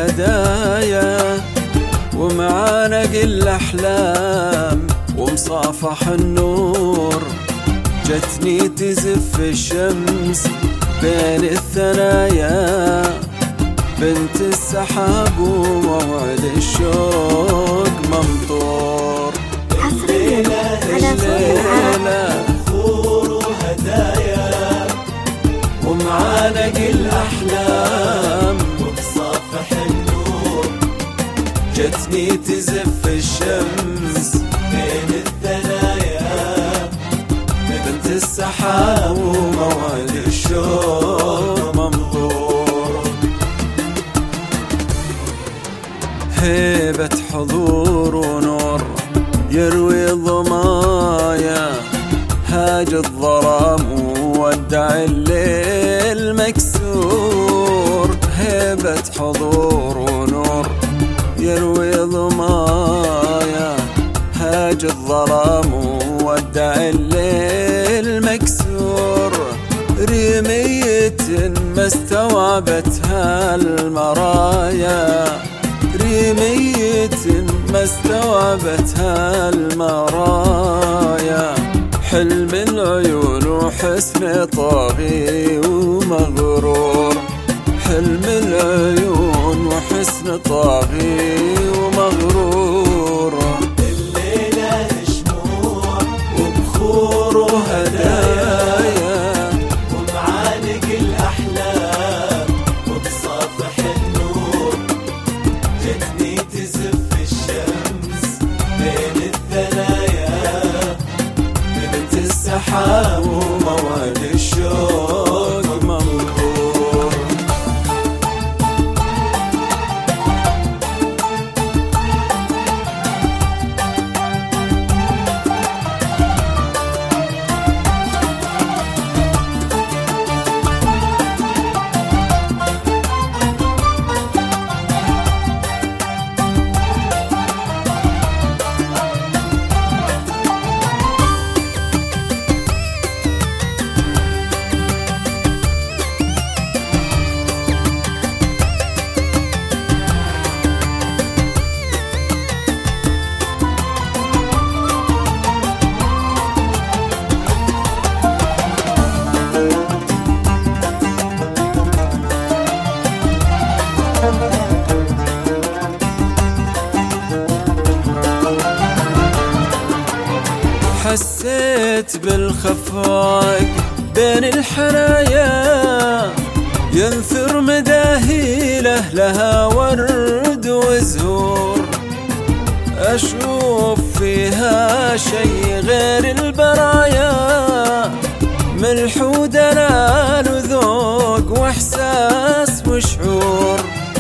وهدايا ومعانق الأحلام ومصافح النور. جتني تزف الشمس بين الثنايا بنت السحاب وموعد الشوق ممطور. حصريا على الليلة بخور وهدايا ومعانق الأحلام ومصافح النور. جتني تزف الشمس بين الثنايا بنت السحاب وموعد الشوق ممطور. هيبة حضور ونور يروي ضمايا هاج الظلام وودع الليل مكسور. هيبة حضور ونور يروي ضمايا هاج الظلام وودع الليل مكسور. ريمية ما استوعبتها المرايا ريمية ما استوعبتها المرايا. حلم العيون وحسن طاغي ومغرور. حلم العيون وحسن طاغي ومغرور. الليلة شموع وبخور وهدايا ومعانق الأحلام ومصافح النور. جتني تزف الشمس بين الثنايا بنت السحاب وموعد الشوق ممطور. حسيت بالخفاق بين الحنايا ينثر مداهيله لها ورد وزهور. أشوف فيها شي غير البرايا ملح ودلال وذوق وإحساس وشعور.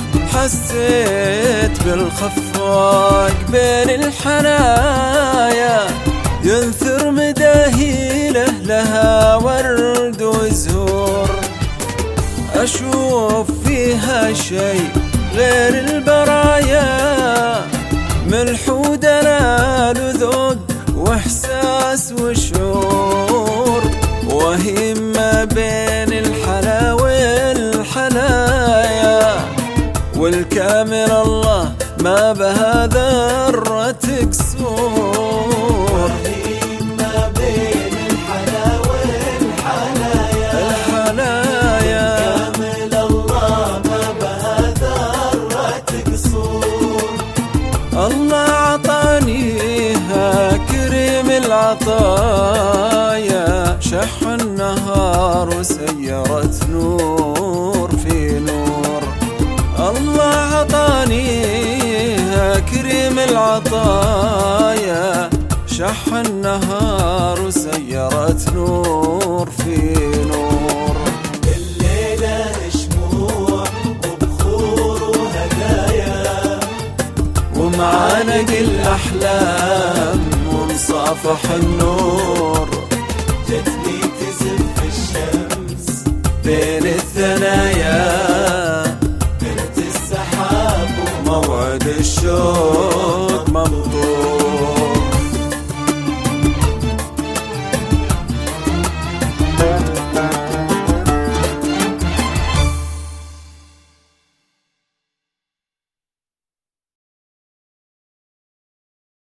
حسيت بالخفاق بين الحنايا ينثر مداهيله لها ورد وزهور. أشوف فيها شي غير البرايا ملح ودلال وذوق وإحساس وشعور. وهي ما بين الحلا والحلايا والكامل الله ما بها ذرة كسور. ما بين الحلا والحلايا والكامل الله ما بها ذرة كسور. الله عطانيها كريم العطايا شح النهار وسيرت نور في نور. الله عطانيها كريم العطايا شح النهار وسيرت نور في نور. الليلة شموع وبخور وهدايا ومعانق الأحلام ومصافح النور.